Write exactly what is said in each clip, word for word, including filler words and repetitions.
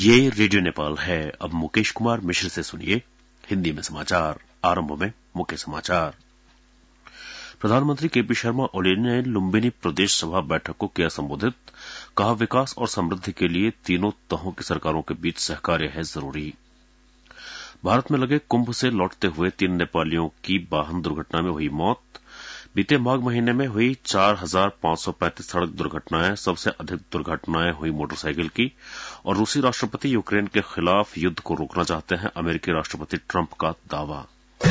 ये रेडियो नेपाल है। अब मुकेश कुमार मिश्र से सुनिए हिंदी में समाचार। आरंभ में मुख्य समाचार। प्रधानमंत्री केपी शर्मा ओली ने लुम्बिनी प्रदेश सभा बैठक को किया संबोधित। कहा, विकास और समृद्धि के लिए तीनों तहों की सरकारों के बीच सहकार्य है जरूरी। भारत में लगे कुंभ से लौटते हुए तीन नेपालियों की वाहन दुर्घटना में हुई मौत। बीते माघ महीने में हुई चार हजार पांच सौ पैंतीस सड़क दुर्घटनाएं, सबसे अधिक दुर्घटनाएं हुई मोटरसाइकिल की। और रूसी राष्ट्रपति यूक्रेन के खिलाफ युद्ध को रोकना चाहते हैं, अमेरिकी राष्ट्रपति ट्रंप का दावा।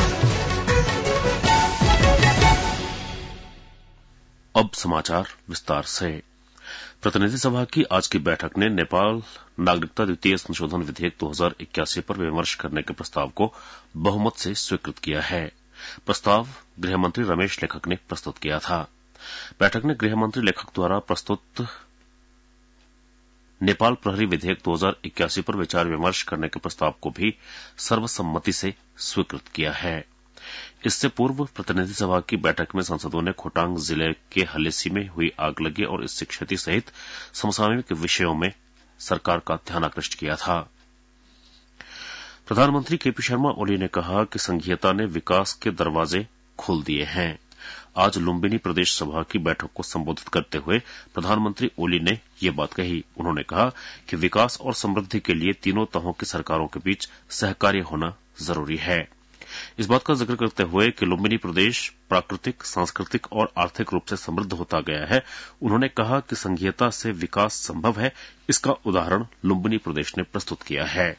अब समाचार विस्तार से। प्रतिनिधि सभा की आज की बैठक ने नेपाल नागरिकता द्वितीय संशोधन विधेयक दो हजार इक्यासी पर विमर्श करने के प्रस्ताव को बहुमत से स्वीकृत किया है। प्रस्ताव गृहमंत्री रमेश लेखक ने प्रस्तुत किया था। बैठक ने गृहमंत्री लेखक द्वारा प्रस्तुत नेपाल प्रहरी विधेयक दो हजार इक्यासी पर विचार विमर्श करने के प्रस्ताव को भी सर्वसम्मति से स्वीकृत किया है। इससे पूर्व प्रतिनिधि सभा की बैठक में सांसदों ने खोटांग जिले के हलेसी में हुई आगलगी और इससे क्षति सहित समसामयिक विषयों में सरकार का ध्यान आकृष्ट किया था। प्रधानमंत्री केपी शर्मा ओली ने कहा कि संघीयता ने विकास के दरवाजे खोल दिए हैं। आज लुम्बिनी प्रदेश सभा की बैठक को संबोधित करते हुए प्रधानमंत्री ओली ने ये बात कही। उन्होंने कहा कि विकास और समृद्धि के लिए तीनों तहों की सरकारों के बीच सहकार्य होना जरूरी है। इस बात का जिक्र करते हुए कि लुम्बिनी प्रदेश प्राकृतिक, सांस्कृतिक और आर्थिक रूप से समृद्ध होता गया है, उन्होंने कहा कि संघीयता से विकास संभव है। इसका उदाहरण लुम्बिनी प्रदेश ने प्रस्तुत किया है।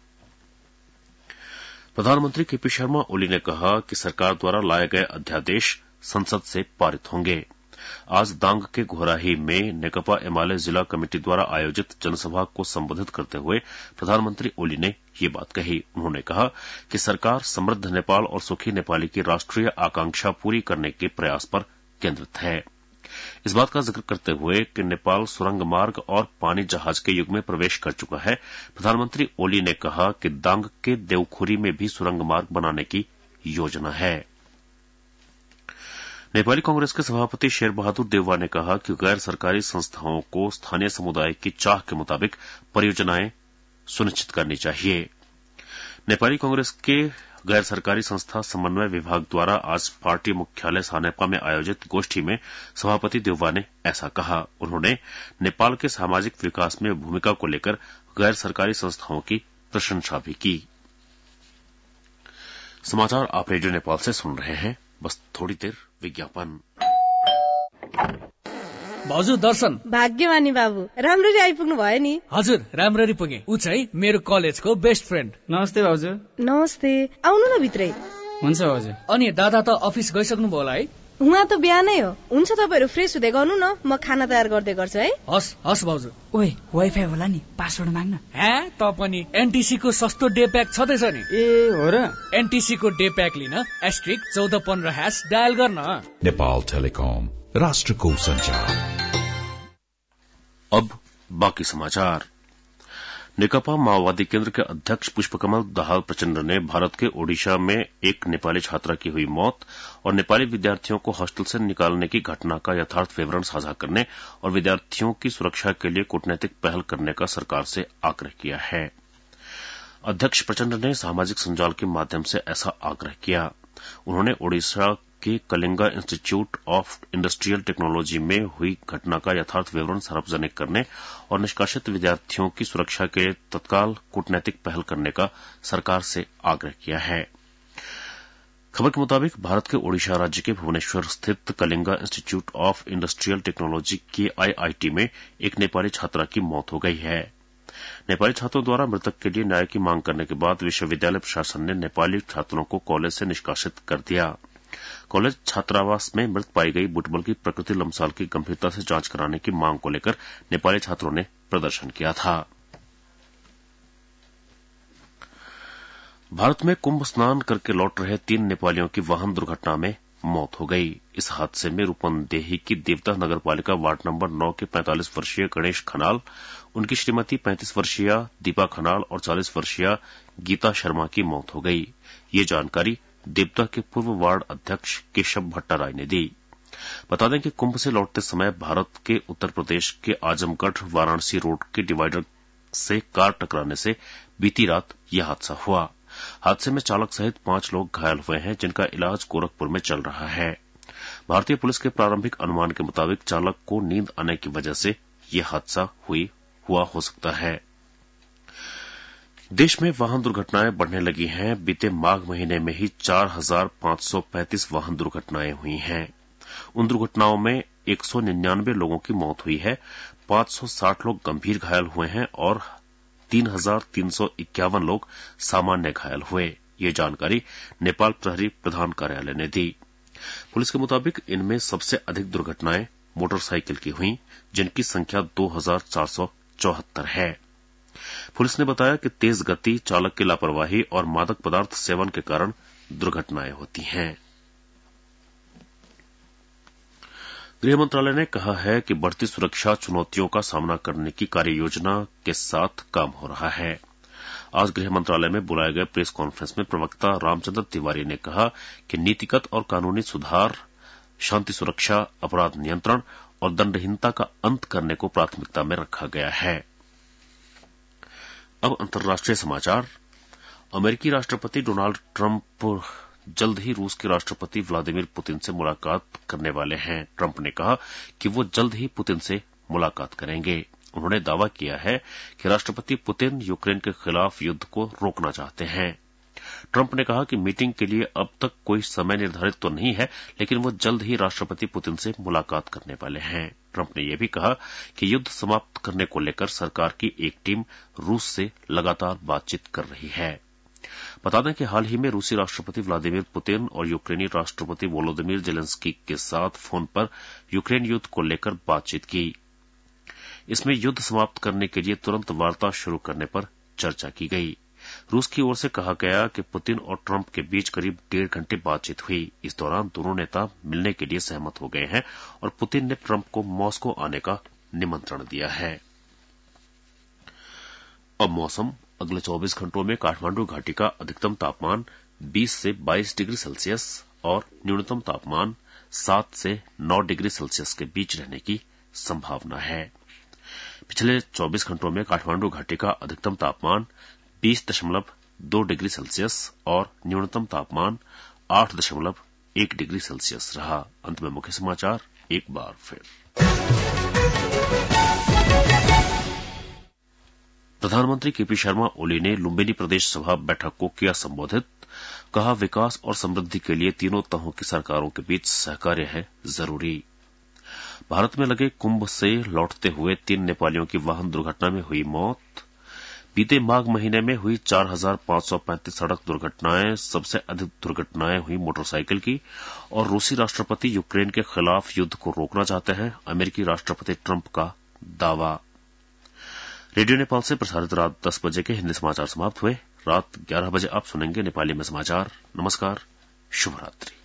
प्रधानमंत्री केपी शर्मा ओली ने कहा कि सरकार द्वारा लाए गए अध्यादेश संसद से पारित होंगे। आज दांग के घोराही में नेकपा एमाले जिला कमेटी द्वारा आयोजित जनसभा को संबोधित करते हुए प्रधानमंत्री ओली ने ये बात कही। उन्होंने कहा कि सरकार समृद्ध नेपाल और सुखी नेपाली की राष्ट्रीय आकांक्षा पूरी करने के प्रयास पर केंद्रित है। इस बात का जिक्र करते हुए कि नेपाल सुरंग मार्ग और पानी जहाज के युग में प्रवेश कर चुका है, प्रधानमंत्री ओली ने कहा कि दांग के देवखुरी में भी सुरंग मार्ग बनाने की योजना है। नेपाली कांग्रेस के सभापति शेर बहादुर देउवा ने कहा कि गैर सरकारी संस्थाओं को स्थानीय समुदाय की चाह के मुताबिक परियोजनाएं सुनिश्चित करनी चाहिए। नेपाली कांग्रेस के गैर सरकारी संस्था समन्वय विभाग द्वारा आज पार्टी मुख्यालय सानेपा में आयोजित गोष्ठी में सभापति देउवा ने ऐसा कहा। उन्होंने नेपाल के सामाजिक विकास में भूमिका को लेकर गैर सरकारी संस्थाओं की प्रशंसा भी की। समाचार आप रेडियो नेपाल से सुन रहे हैं। बस थोड़ी देर विज्ञापन। भाउजू दर्शन। भाग्यमानी बाबु, राम्ररी आइपुग्नु भयो नि। हजुर, राम्ररी पुगे। ऊ चाहिँ मेरो कलेजको बेस्ट फ्रेन्ड। नमस्ते भाउजू। नमस्ते, आउनु न भित्रै। हुन्छ भाउजू। अनि दादा त अफिस गइसक्नु भयो होला है? उहाँ त बिहानै हो। हुन्छ, तपाईहरु फ्रेस हुँदै गर्नु न, म खाना तयार गर्दै गर्छु है। हस् हस् भाउजू। ओइ, वाइफाई होला नि, पासवर्ड माग्न। हे, त पनि एनटीसी को सस्तो डे प्याक छदैछ नि। ए हो र? एनटीसी को डे प्याक लिन एस्ट्रिक चौध पन्ध्र ह्याश डायल गर्न। नेपाल टेलिकम, राष्ट्रको संचार। अब बाकी समाचार। नेकपा माओवादी केंद्र के अध्यक्ष पुष्पकमल दाहाल प्रचंड ने भारत के ओडिशा में एक नेपाली छात्रा की हुई मौत और नेपाली विद्यार्थियों को हॉस्टल से निकालने की घटना का यथार्थ विवरण साझा करने और विद्यार्थियों की सुरक्षा के लिए कूटनैतिक पहल करने का सरकार से आग्रह किया है। अध्यक्ष प्रचंड ने सामाजिक संजाल के माध्यम से ऐसा आग्रह किया। उन्होंने ओडिशा के Kalinga institute of industrial technology में हुई घटना का यथार्थ विवरण सार्वजनिक करने और निष्कासित विद्यार्थियों की सुरक्षा के लिए तत्काल कूटनैतिक पहल करने का सरकार से आग्रह किया है। खबर के मुताबिक भारत के ओडिशा राज्य के भुवनेश्वर स्थित Kalinga institute of industrial technology के आईआईटी में एक नेपाली छात्रा की मौत हो गई है। नेपाली छात्रों द्वारा मृतक के लिए न्याय की मांग करने के बाद विश्वविद्यालय प्रशासन ने नेपाली छात्रों को कॉलेज से निष्कासित कर दिया। कॉलेज छात्रावास में मृत पाई गई बुटबल की प्रकृति लम्साल की गंभीरता से जांच कराने की मांग को लेकर नेपाली छात्रों ने प्रदर्शन किया था। भारत में कुंभ स्नान करके लौट रहे तीन नेपालियों की वाहन दुर्घटना में मौत हो गई। इस हादसे में रूपन्देही की देवता नगरपालिका वार्ड नंबर नौ के पैंतालीस वर्षीय गणेश खनाल, उनकी श्रीमती पैंतीस वर्षीय दीपा खनाल और चालीस वर्षीय गीता शर्मा की मौत हो गई। ये जानकारी देवता के पूर्व वार्ड अध्यक्ष केशव भट्टाराय ने दी। बता दें कि कुंभ से लौटते समय भारत के उत्तर प्रदेश के आजमगढ़ वाराणसी रोड के डिवाइडर से कार टकराने से बीती रात यह हादसा हुआ। हादसे में चालक सहित पांच लोग घायल हुए हैं, जिनका इलाज गोरखपुर में चल रहा है। भारतीय पुलिस के प्रारंभिक अनुमान के मुताबिक चालक को नींद आने की वजह से यह हादसा हुई हुआ हो सकता है। देश में वाहन दुर्घटनाएं बढ़ने लगी हैं। बीते माघ महीने में ही चार हजार पांच सौ पैंतीस वाहन दुर्घटनाएं हुई हैं। उन दुर्घटनाओं में एक सौ निन्यानवे लोगों की मौत हुई है, पांच सौ साठ लोग गंभीर घायल हुए हैं और तीन हजार तीन सौ इक्यावन लोग सामान्य घायल हुए। ये जानकारी नेपाल प्रहरी प्रधान कार्यालय ने दी। पुलिस के मुताबिक इनमें सबसे अधिक दुर्घटनाएं मोटरसाइकिल की हुई, जिनकी संख्या दो हजार चार सौ चौहत्तर है। पुलिस ने बताया कि तेज गति, चालक की लापरवाही और मादक पदार्थ सेवन के कारण दुर्घटनाएं होती हैं। गृह मंत्रालय ने कहा है कि बढ़ती सुरक्षा चुनौतियों का सामना करने की कार्य योजना के साथ काम हो रहा है। आज गृह मंत्रालय में बुलाए गए प्रेस कॉन्फ्रेंस में प्रवक्ता रामचंद्र तिवारी ने कहा कि नीतिगत और कानूनी सुधार, शांति सुरक्षा, अपराध नियंत्रण और दंडहीनता का अंत करने को प्राथमिकता में रखा गया है। अब अंतर्राष्ट्रीय समाचार। अमेरिकी राष्ट्रपति डोनाल्ड ट्रंप जल्द ही रूस के राष्ट्रपति व्लादिमीर पुतिन से मुलाकात करने वाले हैं। ट्रंप ने कहा कि वो जल्द ही पुतिन से मुलाकात करेंगे। उन्होंने दावा किया है कि राष्ट्रपति पुतिन यूक्रेन के खिलाफ युद्ध को रोकना चाहते हैं। ट्रंप ने कहा कि मीटिंग के लिए अब तक कोई समय निर्धारित तो नहीं है, लेकिन वो जल्द ही राष्ट्रपति पुतिन से मुलाकात करने वाले हैं। ट्रंप ने यह भी कहा कि युद्ध समाप्त करने को लेकर सरकार की एक टीम रूस से लगातार बातचीत कर रही है। बता दें कि हाल ही में रूसी राष्ट्रपति व्लादिमीर पुतिन और यूक्रेनी राष्ट्रपति वोलोदिमीर जेलेंस्की के साथ फोन पर यूक्रेन युद्ध को लेकर बातचीत की। इसमें युद्ध समाप्त करने के लिए तुरंत वार्ता शुरू करने पर चर्चा की गई। रूस की ओर से कहा गया कि पुतिन और ट्रंप के बीच करीब डेढ़ घंटे बातचीत हुई। इस दौरान दोनों नेता मिलने के लिए सहमत हो गए हैं और पुतिन ने ट्रंप को मॉस्को आने का निमंत्रण दिया है। अब मौसम। अगले चौबीस घंटों में काठमांडू घाटी का अधिकतम तापमान बीस से बाईस डिग्री सेल्सियस और न्यूनतम तापमान सात से नौ डिग्री सेल्सियस के बीच रहने की संभावना है। पिछले चौबीस घंटों में काठमांडू घाटी का अधिकतम तापमान बीस दशमलव दो डिग्री सेल्सियस और न्यूनतम तापमान आठ दशमलव एक डिग्री सेल्सियस रहा। अंत में मुख्य समाचार एक बार फिर। प्रधानमंत्री केपी शर्मा ओली ने लुम्बिनी प्रदेश सभा बैठक को किया संबोधित। कहा, विकास और समृद्धि के लिए तीनों तहों की सरकारों के बीच सहकार्य है जरूरी। भारत में लगे कुंभ से लौटते हुए तीन नेपालियों की वाहन दुर्घटना में हुई मौत। बीते माघ महीने में हुई चार हजार पांच सौ पैंतीस सड़क दुर्घटनाएं, सबसे अधिक दुर्घटनाएं हुई मोटरसाइकिल की। और रूसी राष्ट्रपति यूक्रेन के खिलाफ युद्ध को रोकना चाहते हैं, अमेरिकी राष्ट्रपति ट्रंप का दावा। रेडियो नेपाल से प्रसारित रात दस बजे के हिंदी समाचार समाप्त हुए। रात ग्यारह बजे आप सुनेंगे नेपाली में समाचार। नमस्कार, शुभ रात्रि।